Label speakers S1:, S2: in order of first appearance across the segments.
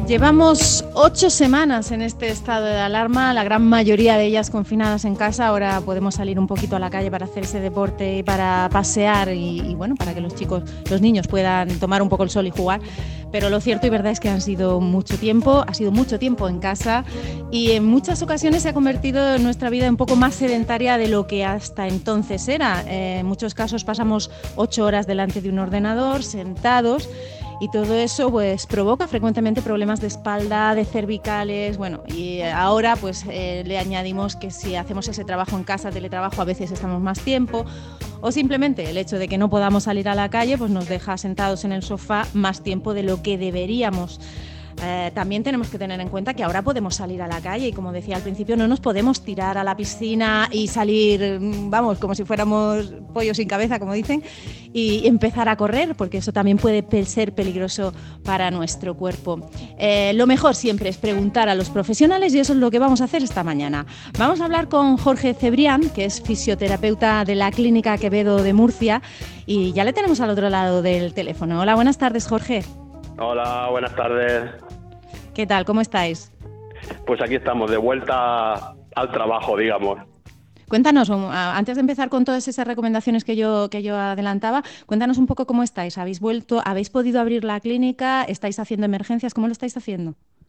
S1: Llevamos 8 semanas en este estado de alarma, la gran mayoría de ellas confinadas en casa. Ahora podemos salir un poquito a la calle para hacer ese deporte y para pasear y bueno, para que los niños puedan tomar un poco el sol y jugar. Pero lo cierto y verdad es que ha sido mucho tiempo en casa y en muchas ocasiones se ha convertido nuestra vida un poco más sedentaria de lo que hasta entonces era. En muchos casos pasamos 8 horas delante de un ordenador, sentados. Y todo eso pues provoca frecuentemente problemas de espalda, de cervicales, bueno, y ahora pues le añadimos que si hacemos ese trabajo en casa, teletrabajo, a veces estamos más tiempo, o simplemente el hecho de que no podamos salir a la calle pues nos deja sentados en el sofá más tiempo de lo que deberíamos. También tenemos que tener en cuenta que ahora podemos salir a la calle y, como decía al principio, no nos podemos tirar a la piscina y salir, vamos, como si fuéramos pollos sin cabeza, como dicen, y empezar a correr, porque eso también puede ser peligroso para nuestro cuerpo. Lo mejor siempre es preguntar a los profesionales y eso es lo que vamos a hacer esta mañana. Vamos a hablar con Jorge Cebrián, que es fisioterapeuta de la Clínica Quevedo de Murcia, y ya le tenemos al otro lado del teléfono. Hola, buenas tardes, Jorge.
S2: Hola, buenas tardes.
S1: ¿Qué tal? ¿Cómo estáis?
S2: Pues aquí estamos, de vuelta al trabajo, digamos.
S1: Cuéntanos, antes de empezar con todas esas recomendaciones que yo adelantaba, cuéntanos un poco cómo estáis. ¿Habéis podido abrir la clínica? ¿Estáis haciendo emergencias? ¿Cómo lo estáis haciendo?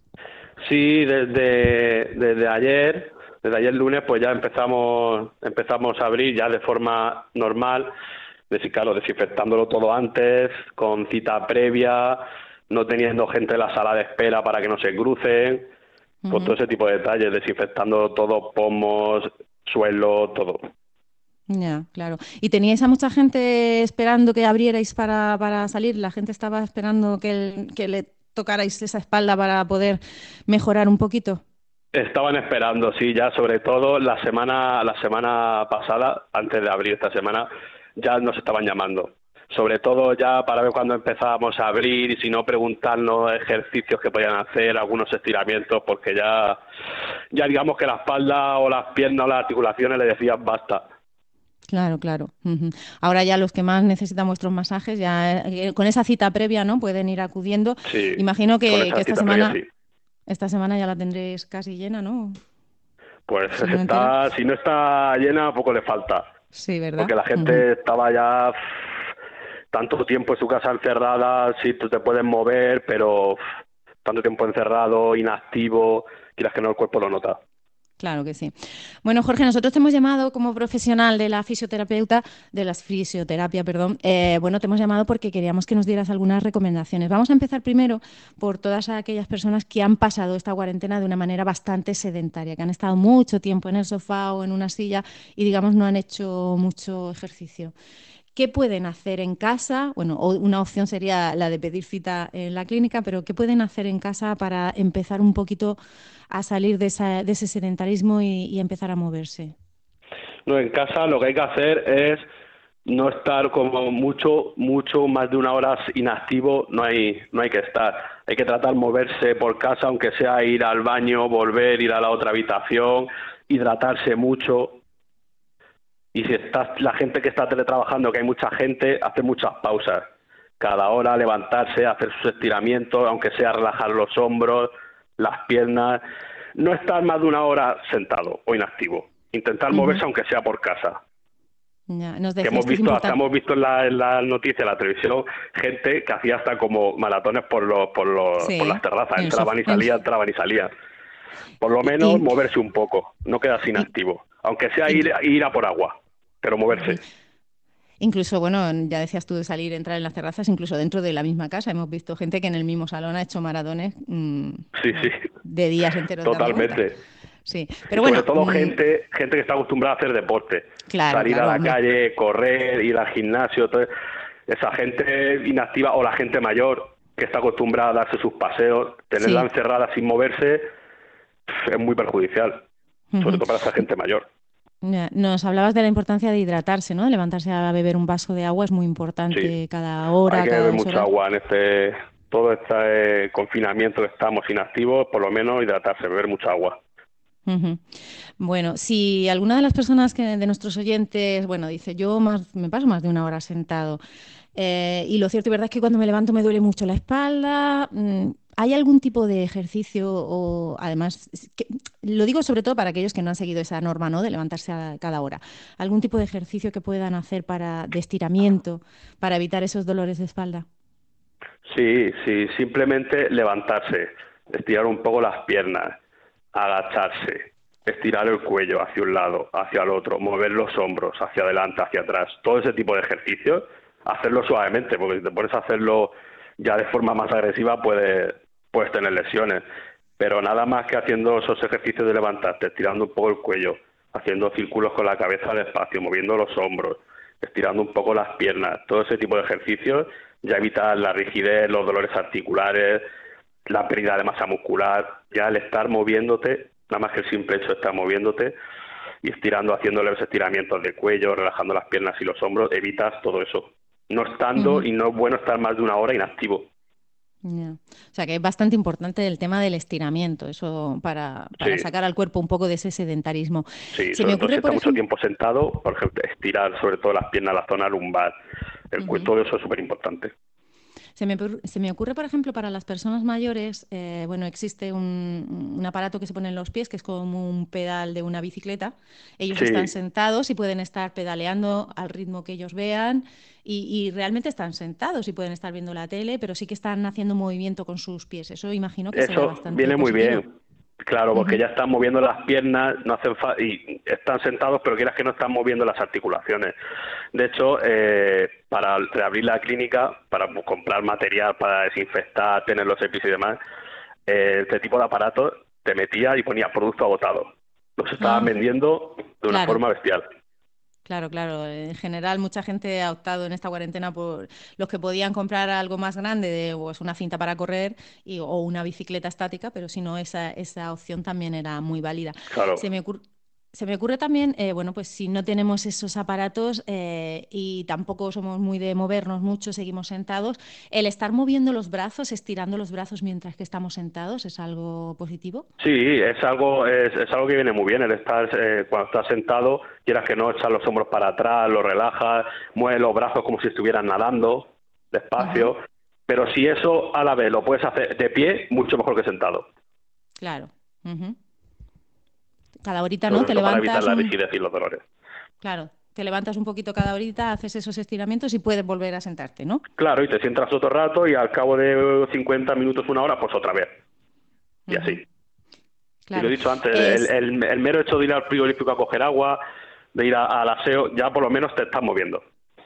S2: Sí, desde ayer lunes, pues ya empezamos a abrir ya de forma normal, claro, desinfectándolo todo antes, con cita previa, no teniendo gente en la sala de espera para que no se crucen, pues todo ese tipo de detalles, desinfectando todo, pomos, suelo, todo.
S1: Ya, claro. ¿Y teníais a mucha gente esperando que abrierais para salir? ¿La gente estaba esperando que le tocarais esa espalda para poder mejorar un poquito?
S2: Estaban esperando, sí, ya sobre todo la semana pasada, antes de abrir esta semana, ya nos estaban llamando. Sobre todo ya para ver cuándo empezábamos a abrir y si no preguntarnos ejercicios que podían hacer, algunos estiramientos, porque ya digamos que la espalda o las piernas o las articulaciones le decían basta.
S1: Claro, claro. Ahora ya los que más necesitan vuestros masajes, ya con esa cita previa, ¿no? Pueden ir acudiendo.
S2: Sí,
S1: imagino que esta semana,
S2: previa, sí.
S1: Esta semana ya la tendréis casi llena, ¿no?
S2: Pues si no está llena, poco le falta.
S1: Sí, ¿verdad?
S2: Porque la gente estaba ya tanto tiempo en su casa encerrada, sí, tú te puedes mover, pero tanto tiempo encerrado, inactivo, quieras que no, el cuerpo lo nota.
S1: Claro que sí. Bueno, Jorge, nosotros te hemos llamado como profesional de la fisioterapia, bueno, te hemos llamado porque queríamos que nos dieras algunas recomendaciones. Vamos a empezar primero por todas aquellas personas que han pasado esta cuarentena de una manera bastante sedentaria, que han estado mucho tiempo en el sofá o en una silla y, digamos, no han hecho mucho ejercicio. ¿Qué pueden hacer en casa? Bueno, una opción sería la de pedir cita en la clínica, pero ¿qué pueden hacer en casa para empezar un poquito a salir de ese sedentarismo y empezar a moverse?
S2: No, en casa lo que hay que hacer es no estar como mucho más de una hora inactivo, no hay que estar. Hay que tratar de moverse por casa, aunque sea ir al baño, volver, ir a la otra habitación, hidratarse mucho. Y si la gente que está teletrabajando, que hay mucha gente, hacer muchas pausas. Cada hora levantarse, hacer sus estiramientos, aunque sea relajar los hombros, las piernas. No estar más de una hora sentado o inactivo. Intentar moverse aunque sea por casa.
S1: Ya, nos
S2: que hemos visto en la noticia, en la televisión, gente que hacía hasta como maratones por las terrazas. Entraban y salían. Por lo menos moverse un poco, no quedarse inactivo. Aunque sea ir a por agua. Pero moverse.
S1: Incluso, bueno, ya decías tú de salir, entrar en las terrazas, incluso dentro de la misma casa. Hemos visto gente que en el mismo salón ha hecho maratones de días enteros.
S2: Totalmente.
S1: Sí, pero bueno.
S2: Sobre todo gente que está acostumbrada a hacer deporte.
S1: Claro,
S2: salir a la calle, correr, ir al gimnasio. Esa gente inactiva o la gente mayor que está acostumbrada a darse sus paseos, tenerla encerrada sin moverse, es muy perjudicial. Sobre todo para esa gente mayor.
S1: Nos hablabas de la importancia de hidratarse, ¿no? De levantarse a beber un vaso de agua es muy importante cada hora.
S2: Hay que beber mucha agua en todo este confinamiento que estamos inactivos, por lo menos hidratarse, beber mucha agua.
S1: Bueno, si alguna de las personas de nuestros oyentes, bueno, dice, yo me paso más de una hora sentado y lo cierto y verdad es que cuando me levanto me duele mucho la espalda, ¿hay algún tipo de ejercicio o además, lo digo sobre todo para aquellos que no han seguido esa norma, ¿no? De levantarse a cada hora, algún tipo de ejercicio que puedan hacer de estiramiento para evitar esos dolores de espalda?
S2: Sí, sí, simplemente levantarse, estirar un poco las piernas, agacharse, estirar el cuello hacia un lado, hacia el otro, mover los hombros hacia adelante, hacia atrás, todo ese tipo de ejercicios, hacerlo suavemente, porque si te pones a hacerlo ya de forma más agresiva puedes tener lesiones, pero nada más que haciendo esos ejercicios de levantarte, estirando un poco el cuello, haciendo círculos con la cabeza despacio, moviendo los hombros, estirando un poco las piernas, todo ese tipo de ejercicios ya evita la rigidez, los dolores articulares, la pérdida de masa muscular, ya el estar moviéndote, nada más que el simple hecho de estar moviéndote y estirando, haciendo leves estiramientos de cuello, relajando las piernas y los hombros, evitas todo eso. No estando y no es bueno estar más de una hora inactivo.
S1: Yeah. O sea que es bastante importante el tema del estiramiento, eso para
S2: Sí,
S1: sacar al cuerpo un poco de ese sedentarismo.
S2: sí,
S1: Se me
S2: sobre todo si
S1: ocurre,
S2: está
S1: por
S2: mucho
S1: ejemplo,
S2: tiempo sentado, por ejemplo, estirar sobre todo las piernas, la zona lumbar, todo eso es súper importante.
S1: se me ocurre, por ejemplo, para las personas mayores, bueno, existe un aparato que se pone en los pies, que es como un pedal de una bicicleta. Ellos están
S2: Sí,
S1: sentados y pueden estar pedaleando al ritmo que ellos vean y realmente están sentados y pueden estar viendo la tele, pero sí que están haciendo movimiento con sus pies. Eso imagino que será
S2: eso
S1: bastante
S2: viene muy
S1: positivo.
S2: bien. Claro, porque
S1: Ujú.
S2: ya están moviendo las piernas, no hacen y están sentados, pero quieras que no están moviendo las articulaciones. De hecho, para reabrir la clínica, para comprar material para desinfectar, tener los EPIs y demás, este tipo de aparatos te metía y ponía producto agotado. Los estaban
S1: Ah,
S2: vendiendo de una
S1: claro.
S2: forma bestial.
S1: Claro, claro. En general, mucha gente ha optado en esta cuarentena por los que podían comprar algo más grande, pues una cinta para correr o una bicicleta estática, pero si no, esa opción también era muy válida. Se
S2: Claro.
S1: me ocurre, se me ocurre también, bueno, pues si no tenemos esos aparatos y tampoco somos muy de movernos mucho, seguimos sentados, el estar moviendo los brazos, estirando los brazos mientras que estamos sentados, ¿es algo positivo?
S2: Sí, es algo que viene muy bien, el estar, cuando estás sentado, quieras que no, echar los hombros para atrás, los relajas, mueves los brazos como si estuvieras nadando,
S1: Ujú.
S2: despacio, pero si eso a la vez lo puedes hacer de pie, mucho mejor que sentado,
S1: Claro. Ujú. Cada horita, ¿no?
S2: sobre
S1: Te
S2: todo para evitar
S1: levantas
S2: la rigidez y los dolores.
S1: Claro, te levantas un poquito cada horita, haces esos estiramientos y puedes volver a sentarte, ¿no?
S2: Claro, y te sientas otro rato y al cabo de 50 minutos, una hora, pues otra vez, y
S1: Ujú.
S2: así. Y lo he
S1: Claro.
S2: dicho antes,
S1: Es,
S2: el mero hecho de ir al frigorífico a coger agua, de ir al aseo, ya por lo menos te estás moviendo.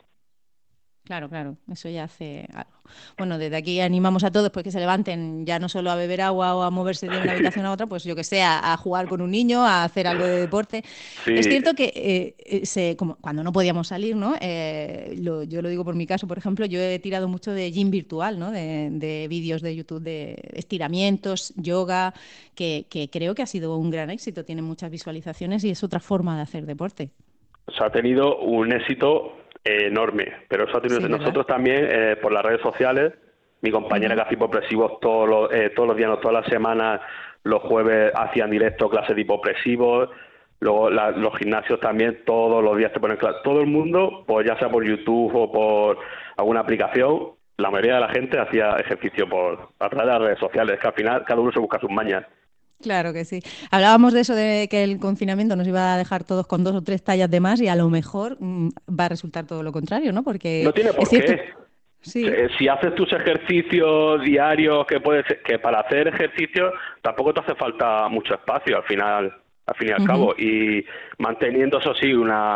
S1: Claro, claro, eso ya hace algo. Bueno, desde aquí animamos a todos pues que se levanten ya no solo a beber agua o a moverse de una habitación a otra, pues yo que sé, a jugar con un niño, a hacer algo de deporte. Es
S2: Sí,
S1: cierto que como, cuando no podíamos salir, ¿no? Yo lo digo por mi caso, por ejemplo, yo he tirado mucho de gym virtual, ¿no? De vídeos de YouTube de estiramientos, yoga, que creo que ha sido un gran éxito, tiene muchas visualizaciones y es otra forma de hacer deporte.
S2: se ha tenido un éxito enorme, pero eso ha tenido
S1: Sí, ¿verdad?
S2: nosotros también por las redes sociales. Mi compañera que
S1: Ujú.
S2: hace hipopresivos todos los días, no, todas las semanas, los jueves hacían directo clases de hipopresivos. Luego los gimnasios también todos los días te ponen clases. Todo el mundo, pues ya sea por YouTube o por alguna aplicación, la mayoría de la gente hacía ejercicio a través de las redes sociales, que al final cada uno se busca sus mañas.
S1: Claro que sí. Hablábamos de eso de que el confinamiento nos iba a dejar todos con 2 o 3 tallas de más y a lo mejor va a resultar todo lo contrario, ¿no?
S2: No
S1: Porque
S2: tiene
S1: es
S2: por
S1: cierto,
S2: qué.
S1: sí.
S2: Si haces tus ejercicios diarios, que para hacer ejercicio tampoco te hace falta mucho espacio al fin y al
S1: Ujú.
S2: cabo, y manteniendo eso sí,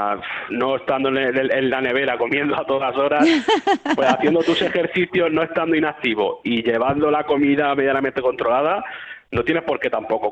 S2: no estando en la nevera comiendo a todas horas, pues haciendo tus ejercicios, no estando inactivo y llevando la comida medianamente controlada, no tienes por qué tampoco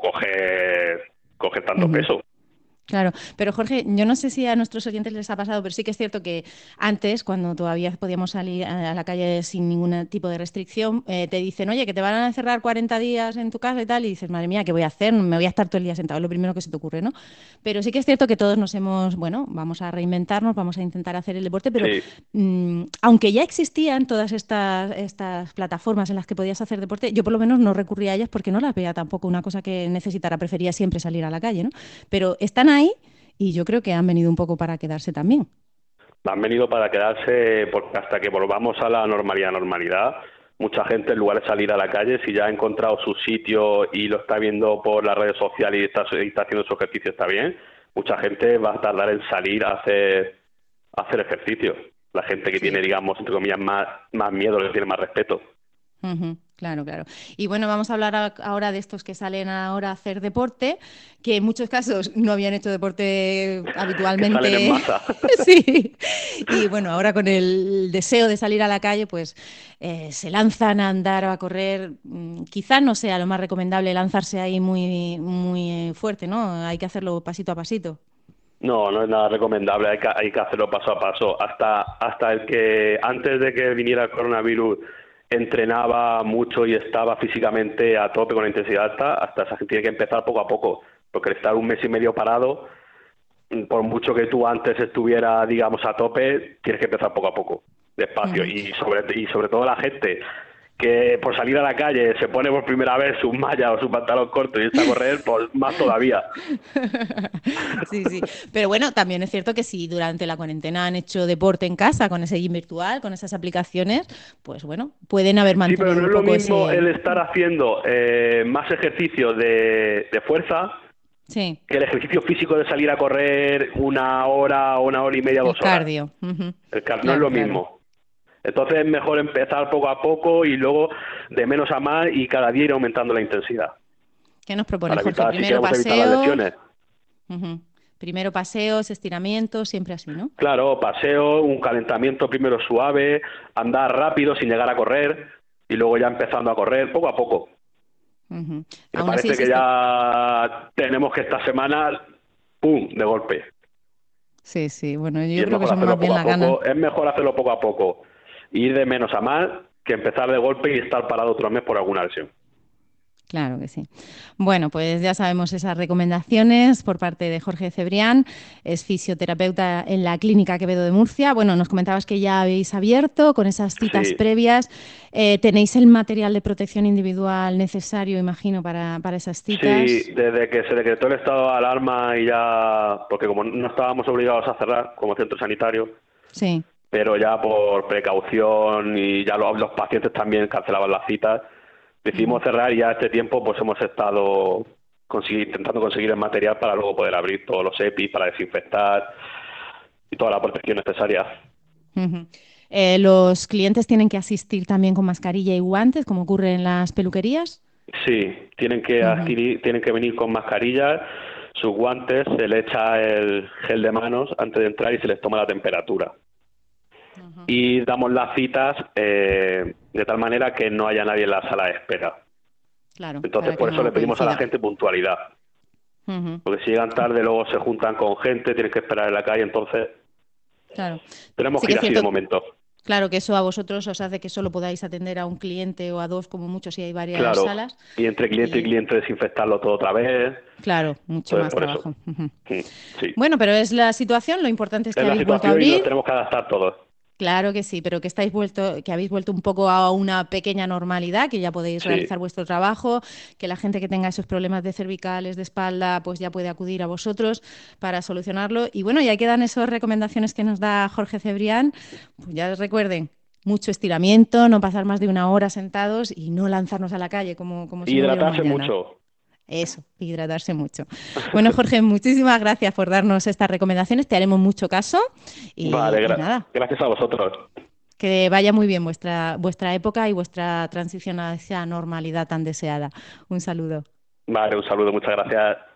S2: coger tanto
S1: Ujú.
S2: peso.
S1: Claro, pero Jorge, yo no sé si a nuestros oyentes les ha pasado, pero sí que es cierto que antes, cuando todavía podíamos salir a la calle sin ningún tipo de restricción, te dicen, oye, que te van a encerrar 40 días en tu casa y tal, y dices, madre mía, ¿qué voy a hacer? Me voy a estar todo el día sentado, es lo primero que se te ocurre, ¿no? Pero sí que es cierto que todos nos hemos, bueno, vamos a reinventarnos, vamos a intentar hacer el deporte, pero
S2: Sí.
S1: aunque ya existían todas estas plataformas en las que podías hacer deporte, yo por lo menos no recurría a ellas porque no las veía tampoco una cosa que necesitara, prefería siempre salir a la calle, ¿no? Pero están ahí y yo creo que han venido un poco para quedarse también.
S2: Han venido para quedarse porque hasta que volvamos a la normalidad, mucha gente, en lugar de salir a la calle, si ya ha encontrado su sitio y lo está viendo por las redes sociales y está haciendo su ejercicio, está bien, mucha gente va a tardar en salir a hacer ejercicio. La gente que tiene, digamos, entre comillas, más miedo, que tiene más respeto.
S1: Claro, claro. Y bueno, vamos a hablar ahora de estos que salen ahora a hacer deporte, que en muchos casos no habían hecho deporte habitualmente.
S2: Que salen en masa.
S1: Sí. Y bueno, ahora con el deseo de salir a la calle, pues se lanzan a andar o a correr. Quizás no sea lo más recomendable lanzarse ahí muy, muy fuerte, ¿no? Hay que hacerlo pasito a pasito.
S2: No, no es nada recomendable, hay que hacerlo paso a paso. Hasta el que antes de que viniera el coronavirus entrenaba mucho y estaba físicamente a tope con la intensidad alta, hasta esa gente tiene que empezar poco a poco, porque el estar un mes y medio parado, por mucho que tú antes estuvieras, digamos, a tope, tienes que empezar poco a poco, despacio. Y sobre todo la gente que por salir a la calle se pone por primera vez su malla o su pantalón corto y está a correr, pues más todavía.
S1: Sí, sí. Pero bueno, también es cierto que si durante la cuarentena han hecho deporte en casa con ese gym virtual, con esas aplicaciones, pues bueno, pueden haber mantenido
S2: Sí, pero no es
S1: un
S2: lo
S1: poco
S2: mismo
S1: ese...
S2: el estar haciendo más ejercicio de fuerza
S1: Sí.
S2: que el ejercicio físico de salir a correr 1 hora o 1 hora y media,
S1: El
S2: 2 horas.
S1: cardio.
S2: El cardio no es
S1: Claro,
S2: lo
S1: claro.
S2: mismo. Entonces es mejor empezar poco a poco y luego de menos a más y cada día ir aumentando la intensidad.
S1: ¿Qué nos propone
S2: Para
S1: Jorge?
S2: evitar, si
S1: Primero
S2: queremos evitar las
S1: paseos.
S2: lesiones.
S1: Primero paseos, estiramientos, siempre así, ¿no?
S2: Claro, paseo, un calentamiento primero suave, andar rápido sin llegar a correr y luego ya empezando a correr poco a poco. Me
S1: Aún así
S2: parece que ya tenemos que esta semana, ¡pum!, de golpe.
S1: Sí, sí. Bueno,
S2: Y
S1: yo
S2: es
S1: creo que
S2: mejor
S1: son más
S2: hacerlo
S1: bien
S2: poco
S1: la
S2: a
S1: gana.
S2: poco, es mejor hacerlo poco a poco, ir de menos a más que empezar de golpe y estar parado otro mes por alguna lesión.
S1: Claro que sí. Bueno, pues ya sabemos esas recomendaciones por parte de Jorge Cebrián, es fisioterapeuta en la Clínica Quevedo de Murcia. Bueno, nos comentabas que ya habéis abierto con esas citas
S2: Sí,
S1: previas. ¿Tenéis el material de protección individual necesario, imagino, para esas citas?
S2: sí, desde que se decretó el estado de alarma y ya, porque como no estábamos obligados a cerrar como centro sanitario,
S1: Sí.
S2: pero ya por precaución y ya los pacientes también cancelaban las citas, decidimos cerrar y ya este tiempo pues hemos estado intentando conseguir el material para luego poder abrir todos los EPIs para desinfectar y toda la protección necesaria.
S1: Ujú. ¿Los clientes tienen que asistir también con mascarilla y guantes, como ocurre en las peluquerías?
S2: Sí, tienen que venir con mascarillas, sus guantes, se le echa el gel de manos antes de entrar y se les toma la temperatura. Y damos las citas de tal manera que no haya nadie en la sala de espera.
S1: Claro,
S2: Entonces,
S1: para
S2: por
S1: que
S2: eso
S1: no
S2: le pedimos a la
S1: coincida.
S2: gente puntualidad. Porque si llegan tarde, luego se juntan con gente, tienen que esperar en la calle, entonces
S1: Claro.
S2: tenemos
S1: Sí
S2: que
S1: que
S2: ir
S1: es
S2: así de
S1: cierto,
S2: momento.
S1: claro, que eso a vosotros os hace que solo podáis atender a un cliente o a dos, como mucho, si hay varias
S2: Claro,
S1: salas.
S2: y entre cliente y
S1: Y
S2: cliente desinfectarlo todo otra vez.
S1: claro, mucho
S2: Entonces,
S1: más
S2: por eso.
S1: trabajo.
S2: Sí.
S1: Bueno, pero es la situación, lo importante es que
S2: Es la
S1: habéis vuelto a
S2: situación y nos
S1: abrir.
S2: tenemos que adaptar todos.
S1: Claro que sí, pero que que habéis vuelto un poco a una pequeña normalidad, que ya podéis
S2: Sí.
S1: realizar vuestro trabajo, que la gente que tenga esos problemas de cervicales, de espalda, pues ya puede acudir a vosotros para solucionarlo. Y bueno, ya quedan esas recomendaciones que nos da Jorge Cebrián. Pues ya recuerden, mucho estiramiento, no pasar más de 1 hora sentados y no lanzarnos a la calle como si no hubiera un
S2: Hidratarse
S1: mañana.
S2: mucho.
S1: Eso, hidratarse mucho. Bueno, Jorge, muchísimas gracias por darnos estas recomendaciones. Te haremos mucho caso
S2: Vale,
S1: y nada,
S2: gracias a vosotros.
S1: que vaya muy bien vuestra época y vuestra transición a esa normalidad tan deseada. Un saludo.
S2: Vale, un saludo, muchas gracias.